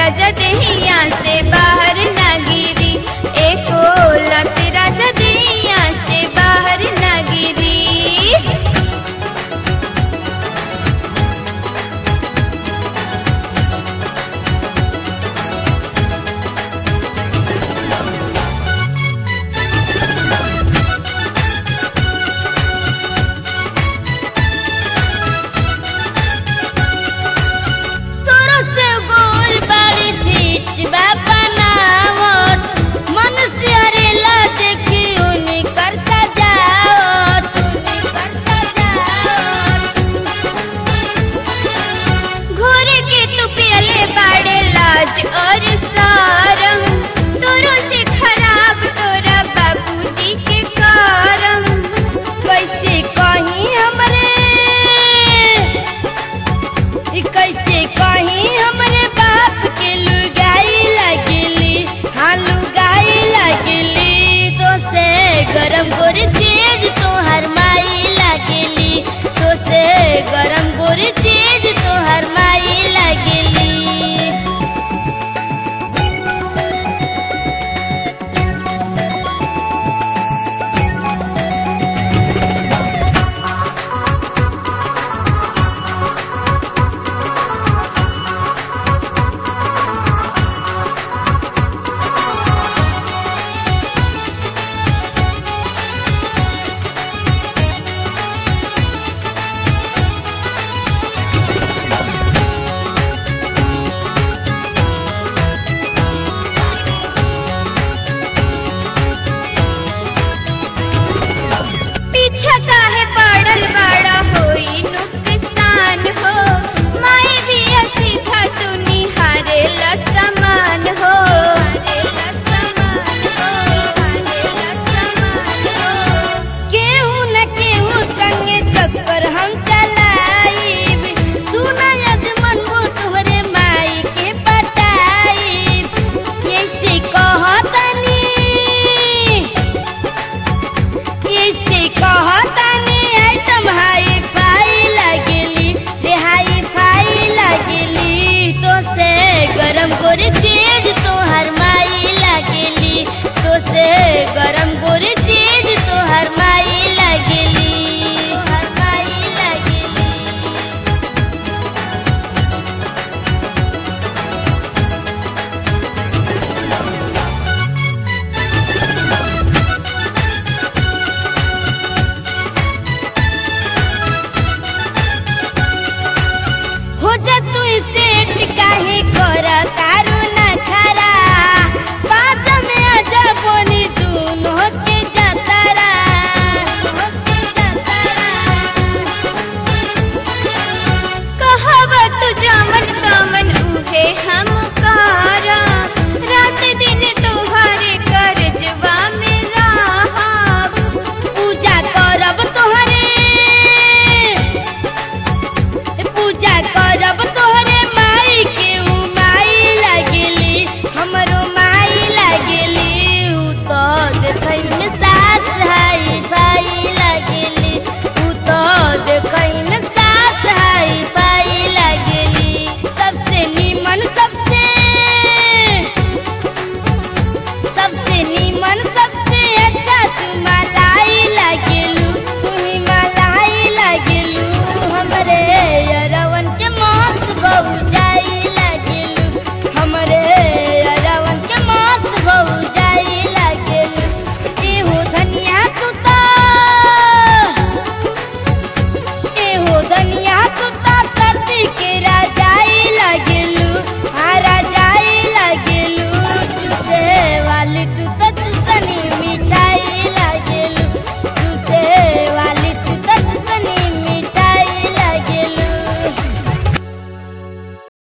राजा दहिया से बाहर ना गिरी, एको लत राजा दहिया से बाहर ना गिरी। और सारम तोरो से खराब तोरा बाबूजी के करम, कैसे कहीं हमरे बाप के लुगाई लगली, हाँ लुगाई लगली। तो से गरम गोरी चीज तोहर माई लगली, तो से गरम गोरी चीज तोहर माई लगली। काहे पड़ल बड़ा होई नुकसान हो, माई भी सीधा तू निहारे ला समान हो। केहू न केहू संगे चक्कर हम चलाइब, तू न यजमान हो तोहरे माई के पटाइब। ऐसे कहतनी आइटम हाई फाई लगली, रे हाई फाई लगली। तो से गरम गोरी चीज तोहर माई लगली, तो से गरम गोरी चीज तोहर माई लगली, तोहर माई लगली। हो जा तू सेठ काहे करा तारू ना खरा, बाजा में आजा बोनी दोनों के जातरा। कहवा तू जामन कामन उहे हम कारा, रात दिन तुम्हारे करजवा में रहब। पूजा करब तोहरे, पूजा करब तोहरे माई के ऊ माई लगली, हमरो माई लगली। ऊ तो देखैन सास हाई भाई लगली, ऊ तो देखैन सास हाई भाई लगली। सबसे नीमन सबसे अच्छा तू मलाई लगलू, तू ही मलाई लगलू। हमरे अरवन के मस्त बहु जाई लगलू, हमरे अरवन के मस्त बहु जाई लगलू। एहो धनिया तू सर्दी के राजाई लगलू, हाँ राजाई लगलू। चूसे वाली तू